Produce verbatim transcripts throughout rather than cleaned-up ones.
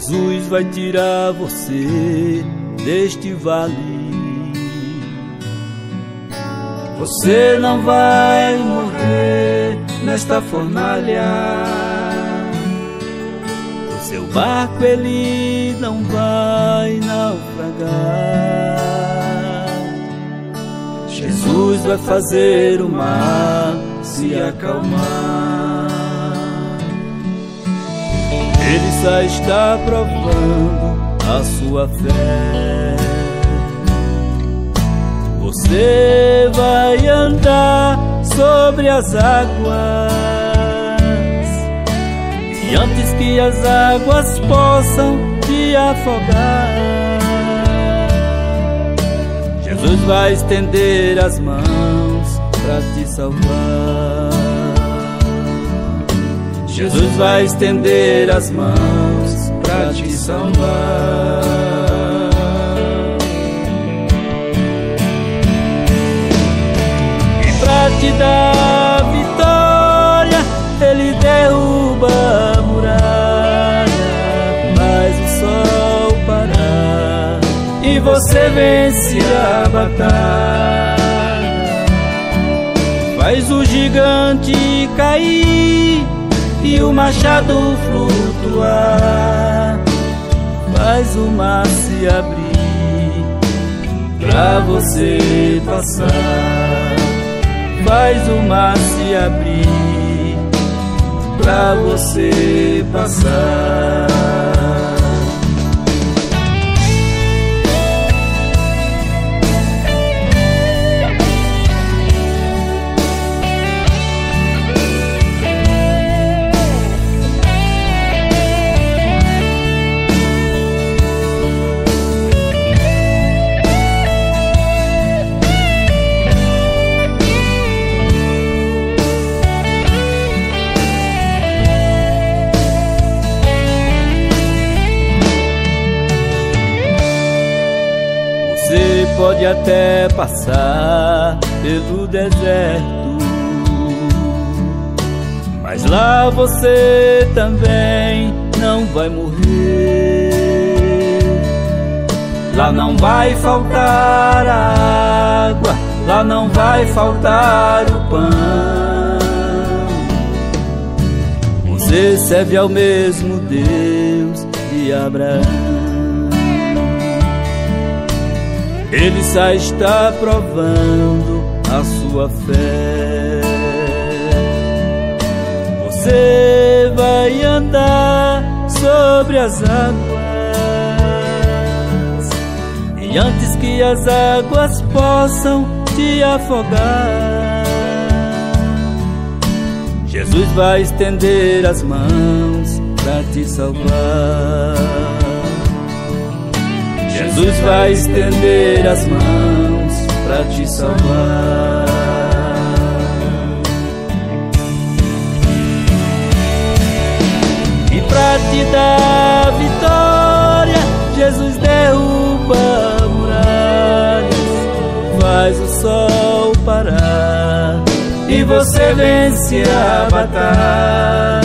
Jesus vai tirar você deste vale. Você não vai morrer nesta fornalha. O seu barco ele não vai naufragar. Jesus vai fazer o mar se acalmar. Ele só está provando a sua fé. Você vai andar sobre as águas, e antes que as águas possam te afogar, Jesus vai estender as mãos para te salvar. Jesus vai estender as mãos para te salvar. E para te dar vitória, Ele derruba a muralha, faz o sol parar e você vence a batalha. Faz o gigante cair e o machado flutuar, faz o mar se abrir pra você passar, faz o mar se abrir pra você passar. Você pode até passar pelo deserto, mas lá você também não vai morrer. Lá não vai faltar a água, lá não vai faltar o pão. Você serve ao mesmo Deus de Abraão. Ele só está provando a sua fé. Você vai andar sobre as águas, e antes que as águas possam te afogar, Jesus vai estender as mãos para te salvar. Jesus vai estender as mãos para te salvar. E para te dar vitória, Jesus derruba muralhas, faz o sol parar e você vence a batalha.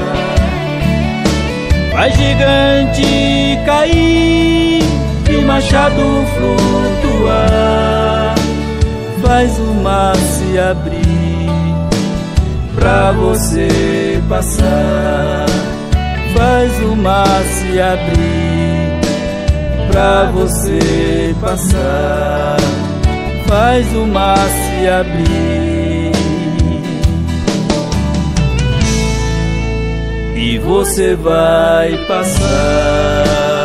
Faz gigante cair e o machado flutuar, faz o mar se abrir pra você passar, faz o mar se abrir pra você passar, faz o mar se abrir e você vai passar.